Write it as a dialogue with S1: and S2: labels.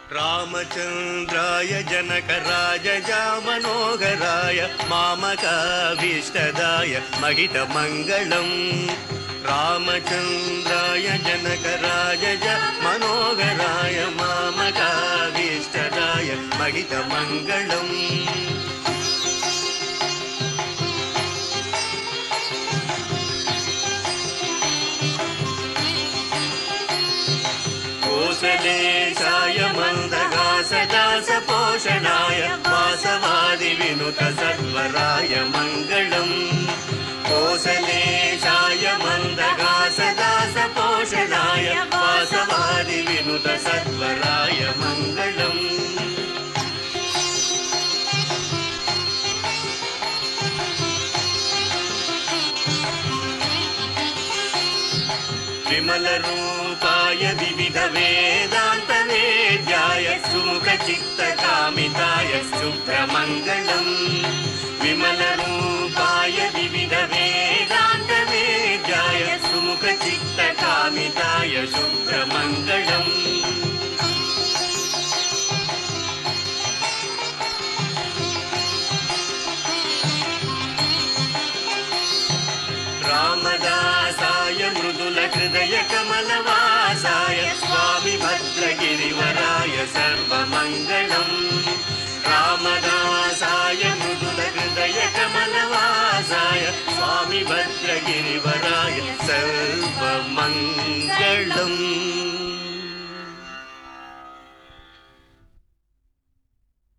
S1: रामचन्द्राय जनकराजया मनोहराय मामकाभीष्टदाय महितमङ्गलम् रामचन्द्राय जनकराजया मनोहराय मामकाभीष्टदाय महितमङ्गलम् कौसलेशाय मन्दगासदासपोषणाय वासवादिविनुतसत्वराय मङ्गलम् कौसलेशाय मन्दगासदासपोषणाय वासवादिविनुतसत्वराय मङ्गलम् विमलरूपाय विविधवेदान्तवेद्याय सुमुखचित्तकामिताय शुभ्रमङ्गलम् विमलरूपाय विविधवेदान्तवेद्याय सुमुखचित्तकामिताय शुभ्रमङ्गलम् रामदासाय मृदुलहृदय कमलवासाय स्वामी भद्रगिरिवराय सर्वमङ्गलम् रामदासाय